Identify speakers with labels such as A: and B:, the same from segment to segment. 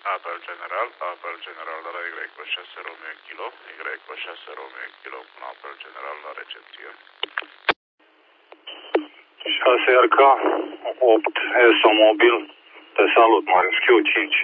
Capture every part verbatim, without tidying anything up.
A: Apel general, apel general de la Y șase Romeo Kilo, Y șase Romeo Kilo cu un apel general la recepție.
B: șase R K opt S O mobil, te salut, Marius, Q cinci.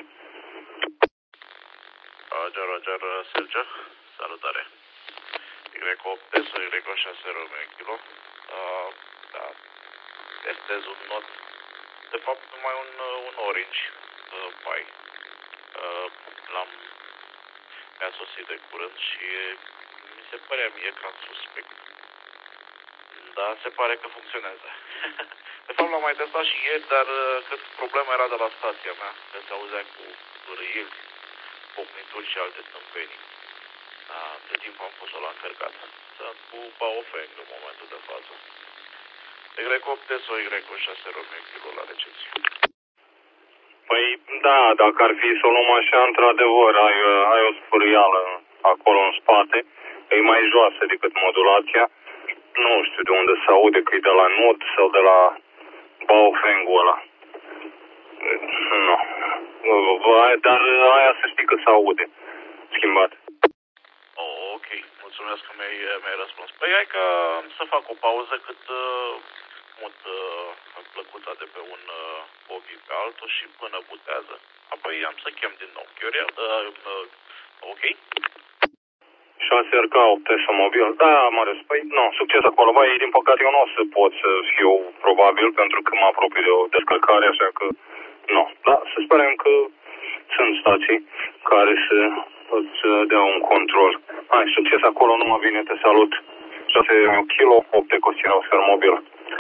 A: Roger, Roger, Sergio, salutare. Y opt S O, Y șase Romeo Kilo, uh, da, testez un not, de fapt numai un, un orange uh, pai. Uh, l-am mi-a sosit de curând și mi se părea mie cam suspect. Dar se pare că funcționează. De fapt l-am mai testat și ieri, dar cred că problema era de la stația mea, că se auzea cu râieli, pocnituri și alte stâmpenii. De timp am pus-o la încărcat. Sunt cu Baofeng în momentul de față. Y opt S O, Y șase Romeo Kilo la recepție.
B: Păi da, dacă ar fi să o luăm așa, într-adevăr, ai, ai o spârială acolo în spate, e mai joasă decât modulația. Nu știu de unde se aude, că e de la Nord sau de la Baofeng-ul ăla. Nu. Dar aia să știi că se aude. Schimbat.
A: Oh, ok, mulțumesc că mi-ai, mi-ai răspuns. Păi hai că să fac o pauză cât uh, mut uh, plăcuța de pe un uh, ochi pe altul și până butează. Apoi am să chem din nou. Chioriel, uh, uh, ok?
B: șase R K opt S O mobil. Da, Marius, păi nu, succes acolo. Băi, din păcate eu nu o să pot să fiu probabil pentru că mă apropii de o descărcare, așa că nu. Da, să sperăm că sunt stații care să îți dea un control. Hai, succes acolo, nu mă vine, te salut. șase kilo, opt Ecosierra Oscar mobil.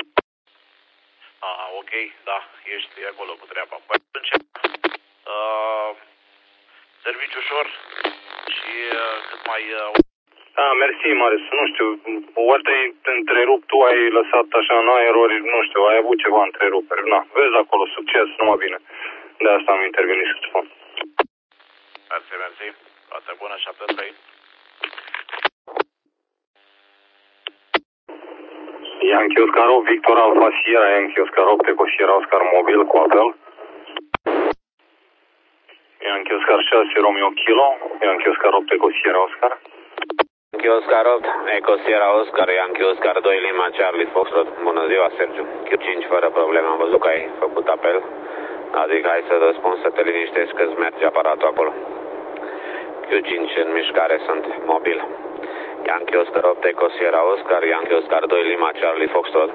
A: Ah, ok, da, ești acolo cu treaba. Păi încep. Uh, serviciu ușor și uh, cât mai... Uh...
B: Da, mersi, Marius, nu știu, ori te-ai întrerupt, tu ai lăsat așa în aer, ori, nu știu, ai avut ceva întreruperi. Na, vezi acolo, succes, nu mă vine. De asta am intervenit să spun.
A: Mersi, mersi. Toate bună, șapte trei.
B: Yankee Oscar opt, Victor Alpha Sierra, Yankee Oscar opt, Ecosierra Oscar mobil cu apel. Yankee Oscar șase, Romeo Kilo, Yankee Oscar opt, Ecosierra Oscar.
C: Yankee Oscar opt, Ecosierra Oscar, Yankee Oscar doi, Lima Charlie Foxtrot. Bună ziua, Sergiu. Q cinci fără probleme, am văzut că ai făcut apel. Adică hai să răspunzi, să te liniștești că îți merge aparatul acolo. Q cinci în mișcare sunt, mobil. Yankee Oscar opt, Ecosierra Oscar, Yankee Oscar doi, Lima Charlie Foxtrot.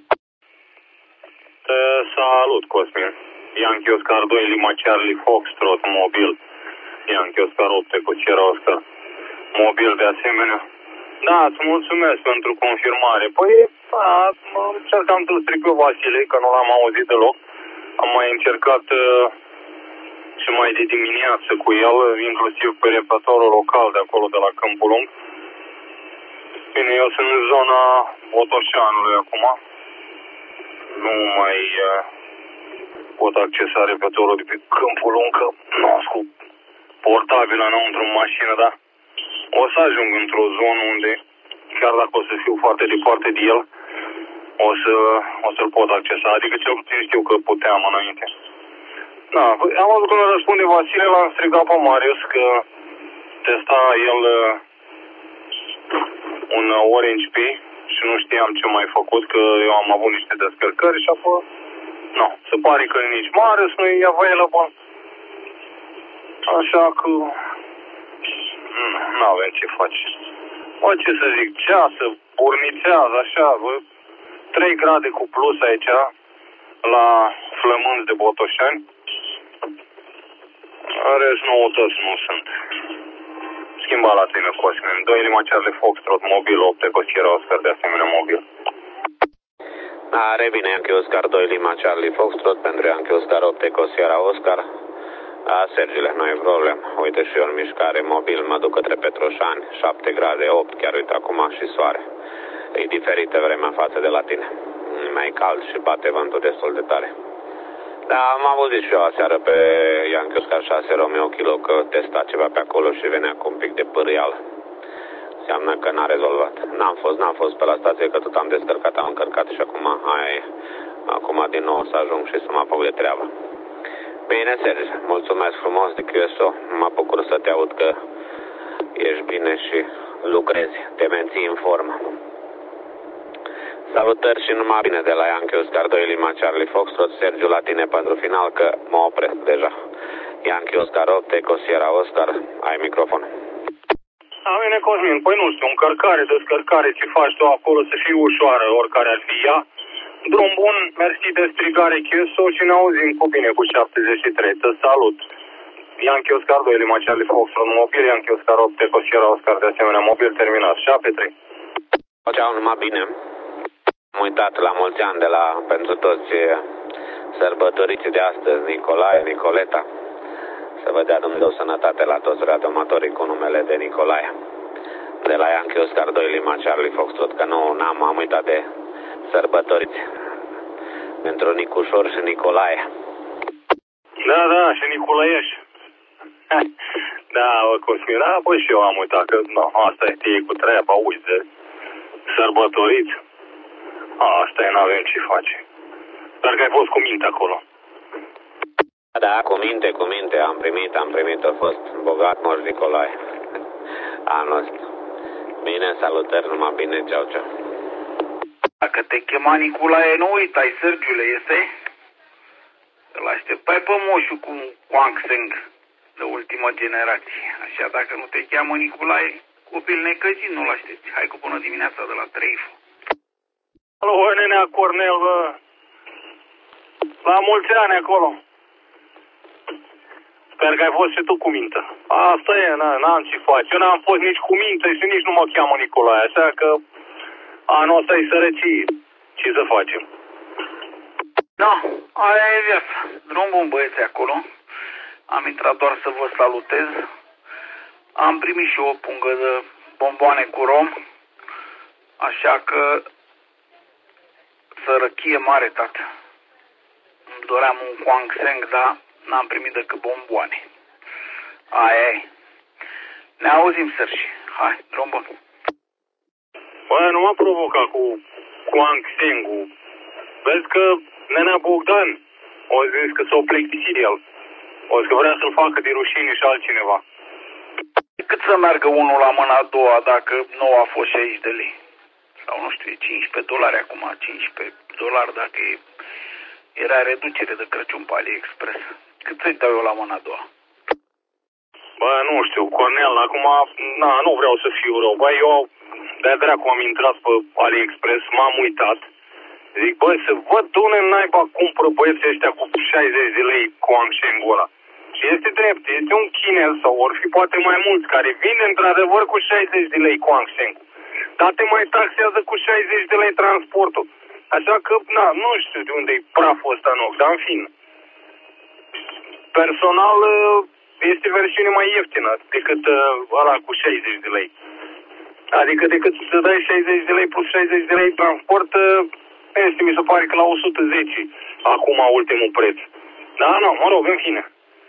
B: Te salut, Cosmin. Yankee Oscar doi, Lima Charlie Foxtrot, mobil. Yankee Oscar opt, Ecosierra Oscar, mobil de asemenea. Da, îți mulțumesc pentru confirmare. Păi, a, încercam să-l stric pe Vasile, că nu l-am auzit deloc. Am mai încercat uh, și mai de dimineață cu el, inclusiv pe repetatorul local de acolo, de la Câmpul Lung. Bine, eu sunt în zona Botoșanului acum. Nu mai uh, pot accesa repetatorul de pe Câmpul Lung, că nu am cu portabil înăuntru în mașină, dar o să ajung într-o zonă unde, chiar dacă o să fiu foarte departe de el, o, să, o să-l pot accesa. Adică cel puțin știu că puteam înainte. Da, am văzut că nu răspunde Vasile, l-am strigat pe Marius că testa el uh, un Orange P și nu știam ce mai făcut, că eu am avut niște descărcări și apoi, nu, se pare că nici Marius nu e available. Așa că nu avem ce face. Bă, ce să zic, ceasă, burnițează, așa, bă, trei grade cu plus aici, la Flămânzi de Botoșani. Rest noutăți nu sunt. Schimba la tine, Cosmin. doi Lima Charlie Foxtrot, mobil, opt Ecosierra Oscar, de asemenea mobil.
C: Are bine, Yankee Oscar doi, Lima Charlie Foxtrot, pentru Yankee Oscar opt, Ecosierra Oscar. A, Sergile, nu e problem. Uite și eu în mișcare, mobil, mă duc către Petroșani, șapte grade opt, chiar uite acum și soare. E diferită vremea față de la tine. E mai cald și bate vântul destul de tare. Da, am auzit și eu aseară pe Yankee Oscar șase Romeo Kilo că testa ceva pe acolo și venea cu un pic de pârâială. Înseamnă că n-a rezolvat. N-am fost, n-am fost pe la stație, că tot am descărcat, am încărcat și acum, hai, acum din nou să ajung și să mă apuc de treabă. Bine, Bine, Sergi, mulțumesc frumos de Q S O. Mă bucur să te aud că ești bine și lucrezi, te menții în formă. Salutări și numai bine de la Yankee Oscar doi Lima Charlie Foxtrot. Sergiu, la tine pentru final, că mă opresc deja. Yankee Oscar opt Eco Sierra Oscar, ai microfon.
B: Da, bine, Cosmin, păi nu știu, încărcare, descărcare, ce faci tu acolo să fie ușoară, oricare ar fi ea. Drum bun, mersi de strigare Q S O și ne auzim cu bine cu șaptezeci și trei. Te salut! Yankee Oscar doi Lima Charlie Foxtrot mobil, Yankee Oscar opt Eco Sierra Oscar de asemenea mobil terminat. șapte trei.
C: Ceau, numai bine. Am uitat la mulți ani de la, pentru toți sărbătoriții de astăzi, Nicolae, Nicoleta. Să vă dea Dumnezeu sănătate la toți redomatorii cu numele de Nicolae. De la Yankee Oscar doi Lima Charlie Foxtrot, că nu n-am, am uitat de sărbătoriți. Pentru Nicușor și Nicolae.
B: Da, da, și Nicolaeș. Da, bă, Cosmin, da, bă, și eu am uitat că, no, asta e cu treaba, uite, de sărbătoriți. A, asta e, n-avem ce face. Dar că ai fost cu minte acolo.
C: Da, cu minte, cu minte, am primit, am primit, a fost bogat Moș Nicolae. Anul ăsta. Bine, salutări, numai bine, ceau, ceau.
D: Dacă te chema Nicolae, nu uitai, Sergiule, este? Îl așteptai pe moșul cu Kwang Seng de ultimă generație. Așa, dacă nu te cheamă Nicolae, copil necăjit, nu-l aștepți. Hai cu bună dimineața de la Treifu.
B: Alo, nenea Cornel, bă. La mulți ani acolo. Sper că ai fost și tu cu minte. Asta e, n-am ce face. Eu n-am fost nici cu minte și nici nu mă cheamă Nicolae, așa că anul ăsta e sărăcie. Ce să facem?
D: Da, aia e viața. Drum bun, băieți, acolo. Am intrat doar să vă salutez. Am primit și o pungă de bomboane cu rom. Așa că sărăchie mare, tată. Îmi doream un Kwang Seng, dar n-am primit decât bomboane. Aia e. Ne auzim, Sergi. Hai, drum bun.
B: Bă, nu m-a provocat cu Kwang Seng-ul. Vezi că nenea Bogdan o zis că s-o plictisit el. O zis că vrea să-l facă de rușine și altcineva.
D: Cât să meargă unul la mâna a doua dacă nu a fost șaizeci de lei? Sau nu știu, e cincisprezece dolari acum, cincisprezece dolari dacă e, era reducere de Crăciun pe AliExpress. Cât să-i dau eu la mâna a doua?
B: Bă, nu știu, Cornel, acum, na, nu vreau să fiu rău. Bă, eu de-a dracu am intrat pe AliExpress, m-am uitat. Zic, bă, să văd de unde naiba cumpără băieții ăștia cu șaizeci de lei Kwang Seng-ul ăla. Și este drept, este un chinez sau or fi poate mai mulți care vinde într-adevăr cu șaizeci de lei Kwang Seng-ul. Dar te mai taxează cu șaizeci de lei transportul. Așa că, na, nu știu de unde e praful ăsta nou, dar în fine. Personal, este versiune mai ieftină decât ăla cu șaizeci de lei. Adică decât să dai șaizeci de lei plus șaizeci de lei transport, este, mi se pare că la o sută zece acum ultimul preț. Da, nu, mă rog, în fine.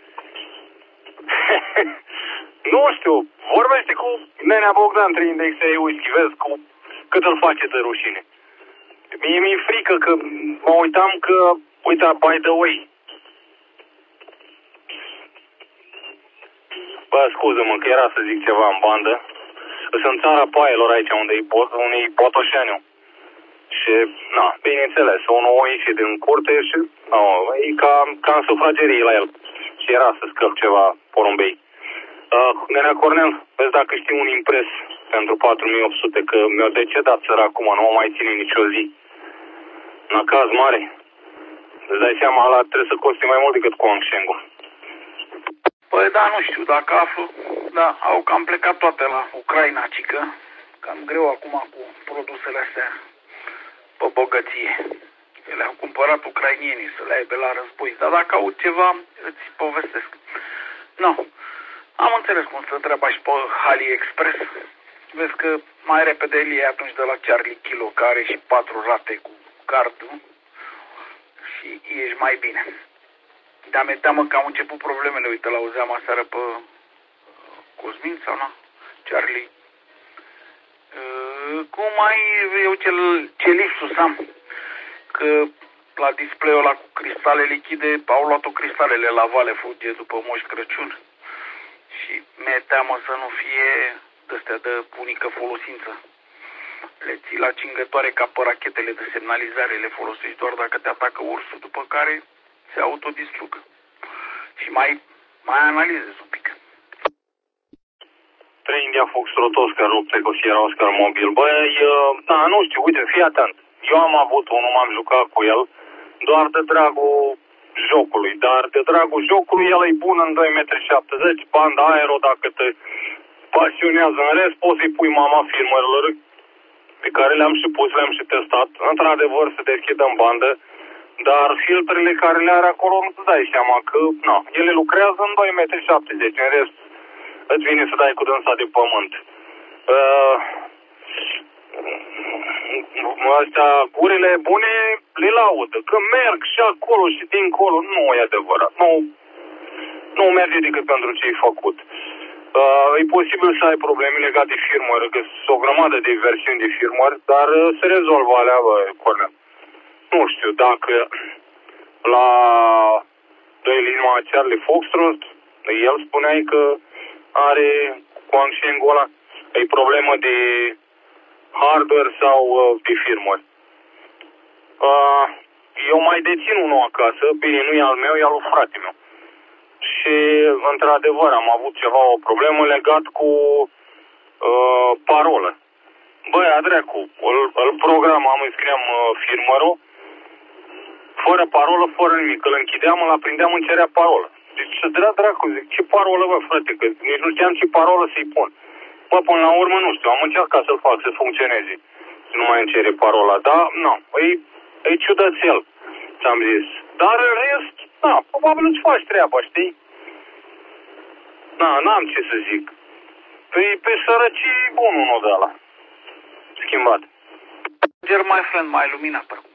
B: Nu știu, vorbește cu nenea Bogdan trei indexe whisky, vezi cu cât îl face de rușine. Mie mi-e frică că mă uitam că, uite, by the way. Bă, scuză-mă că era să zic ceva în bandă. Sunt în țara Paielor aici, unde e, unde e Botoșeniu. Și, na, bineînțeles, unul o ieșit din curte și, na, e ca, ca în sufragerie la el. Și era să scăp ceva porumbei. Uh, nenea Cornel, vezi dacă știi un impres pentru patru mii opt sute, că mi-a decedat săracul, nu mă mai ține nicio zi. În caz mare. Îți dai seama, ăla trebuie să coste mai mult decât Kwang Seng-ul.
D: Păi da, nu știu, dacă aflu, da, au cam plecat toate la Ucraina, cică. Cam greu acum cu produsele astea pe bogăție. Le-au cumpărat ucrainienii să le aibă la război. Dar dacă au ceva, îți povestesc. Nu. Am înțeles cum stă treaba și pe AliExpress. Vezi că mai repede el e atunci de la Charlie Kilo, care are și patru rate cu cardul. Și ești mai bine. Dar mi-e teamă că au început problemele. Uite, l-auzeam aseară pe Cosmin sau nu? Charlie. Uh, cum mai eu ce, ce lipsus am? Că la display-ul ăla cu cristale lichide, au luat-o cristalele la Vale Fuge după Moș Crăciun. Și mi-e teamă să nu fie de-astea de unică folosință. Le ții la cingătoare ca pe rachetele de semnalizare, le folosești doar dacă te atacă ursul, după care se autodistrugă. Și mai, mai analizezi un pic.
B: trei India Foxtrot Oscar opt Eco Sierra Oscar mobil. Băi, da, nu știu, uite, fii atent. Eu am avut unul, m-am jucat cu el, doar de dragul jocului, dar de dragul jocului el e bun în doi metri șaptezeci, banda aero, dacă te pasionează în rest, poți să-i pui mama filmărilor pe care le-am și pus, le-am și testat. Într-adevăr se deschidă în bandă, dar filtrele care le are acolo nu-ți dai seama că, na, ele lucrează în doi metri șaptezeci, în rest îți vine să dai cu dânsa de pământ. Uh, astea, gurile bune le laudă, că merg și acolo și dincolo, nu e adevărat. Nu, nu merge decât pentru ce ai făcut. Uh, e posibil să ai probleme legate de firmware, că sunt o grămadă de versiuni de firmware, dar uh, se rezolvă alea, bă, Cornel. Nu știu, dacă la doi Lima Charlie Foxtrot, el spuneai că are Guangsheng-ul ăla, e problemă de hardware sau uh, de firmware. Uh, eu mai dețin unul acasă, bine, nu e al meu, e al lui frate meu. Și, într-adevăr, am avut ceva, o problemă legat cu uh, parolă. Băi, adreacu, îl, îl programam, îi scriam uh, firmware-ul, fără parolă, fără nimic. Îl închideam, îl aprindeam, îmi cerea parolă. Deci, ce dracu, zic, ce parolă, bă, frate, că nici nu știam ce parolă să-i pun. Bă, până la urmă, nu știu, am încercat să-l fac, să funcționeze. Nu mai îmi cere parola, dar, nu, e, e ciudățel, ți-am zis. Dar, în rest, da, probabil îți faci treaba, știi? Da, n-am ce să zic. Pe, pe sărăcii bun unul de ăla. Schimbat.
D: My friend, mai luminat acum.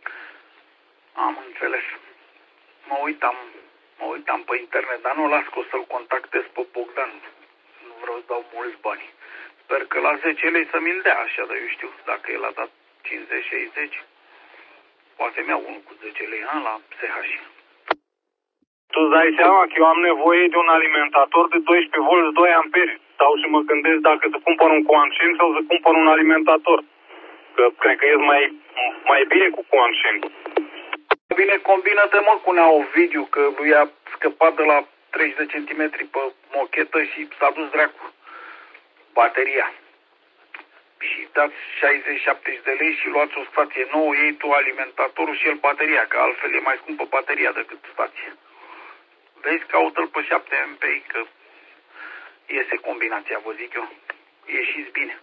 D: Am înțeles. Mă uitam, mă uitam pe internet, dar nu las că o să-l contactez pe Bogdan. Nu vreau să dau mulți bani. Sper că la zece lei să mi-l dea așa, dar eu știu, dacă el a dat cincizeci șaizeci, poate mi-au unul cu zece lei, ha, la S H.
B: Tu îți dai seama că eu am nevoie de un alimentator de doisprezece volți doi amperi. Stau și mă gândesc dacă să cumpăr un Guangsheng sau să cumpăr un alimentator. Că cred că e mai, mai bine cu Guangsheng.
D: Bine, combină-te, mă, cu Nea Ovidiu, că lui a scăpat de la treizeci de centimetri pe mochetă și s-a dus dracu bateria. Și dați șaizeci șaptezeci de lei și luați o stație nouă, iei tu alimentatorul și el bateria, că altfel e mai scumpă bateria decât stație. Vezi, caută-l pe șapte amperi, că iese combinația, vă zic eu. Ieșiți bine.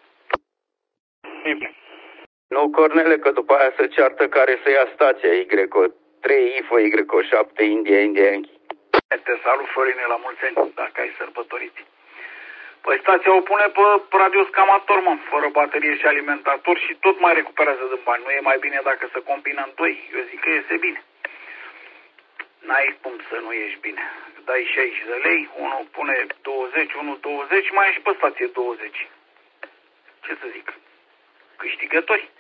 B: Bine.
E: Nu, Cornele, că după aia se ceartă care să ia stația Y trei I F Y șapte India India Yankee.
D: Te salut, Florine, la mulți ani, dacă ai sărbătorit. Păi stația o pune pe radios amator, mă, fără baterie și alimentator și tot mai recuperează din bani. Nu e mai bine dacă se combină în doi? Eu zic că iese bine. N-ai cum să nu ieși bine. Dai șaizeci de lei, unul pune douăzeci, unul douăzeci, mai ai și pe stație douăzeci. Ce să zic? Câștigători.